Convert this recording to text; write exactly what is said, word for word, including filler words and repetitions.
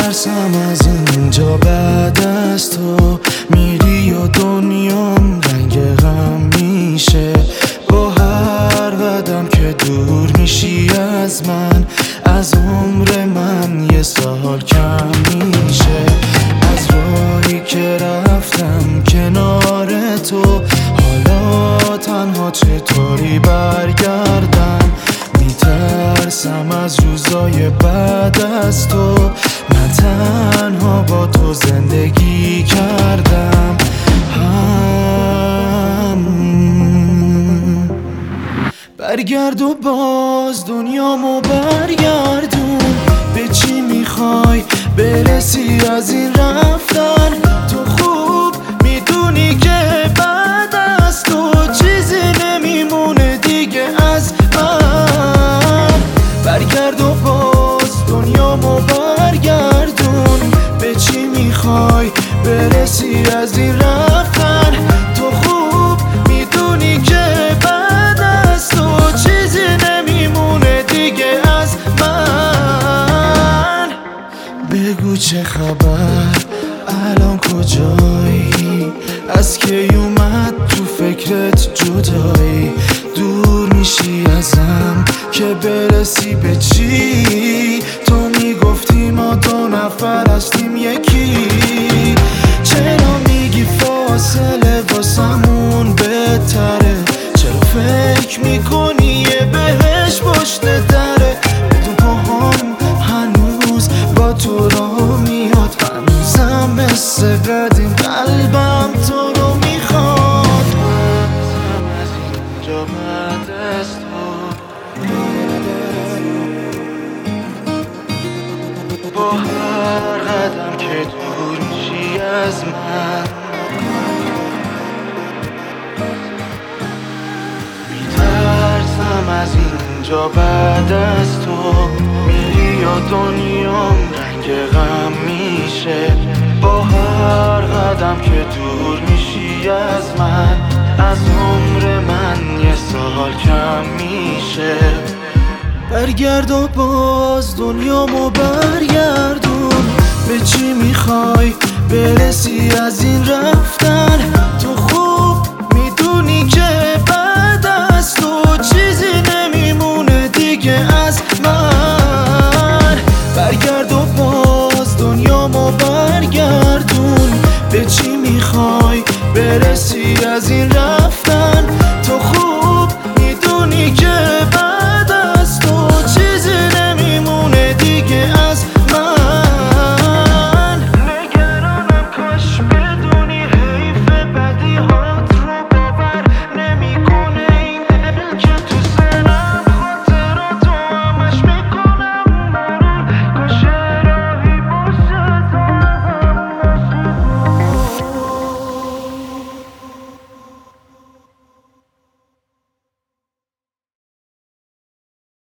میترسم از اینجا بعد از تو میری و دنیام رنگ غم میشه. با هر قدم که دور میشی از من، از عمر من یه سال کم میشه. از راهی که رفتم کنار تو، حالا تنها چطوری برگردم؟ میترسم از روزای بعد از تو، من تنها با تو زندگی کردم. هم برگرد و باز دنیامو برگردون. به چی میخوای برسی از این رفتن؟ تو خوب میدونی که بعد از تو چیزی نمیمونه دیگه از من. برگرد و باز دنیامو برگردون. به چی میخوای برسی از این رفتن؟ تو خوب میدونی که بعد از تو چیزی نمیمونه دیگه از من. بگو چه خبر، الان کجایی؟ از کی اومد تو فکرت جدایی؟ دور میشی ازم که برسی به چی؟ تو میگفتی ما دو نفر هستیم یکی. چرا میگی فاصله واسمون بهتره؟ چرا فکر میکنی یه بهش پشت دره؟ بدون پاهام هنوز با تو را میاد، هنوزم مثل قدیم قلبم تو رو میخواد. من از اینجا بعد از تو، با هر قدم که دور میشی از من، میترسم از اینجا بعد از تو میری و دنیام رنگ غم میشه. با هر قدم که دور میشی از من، از عمر من یه سال کم میشه. برگرد و باز دنیامو برگردون. به چی میخوای برسی از این رفتن؟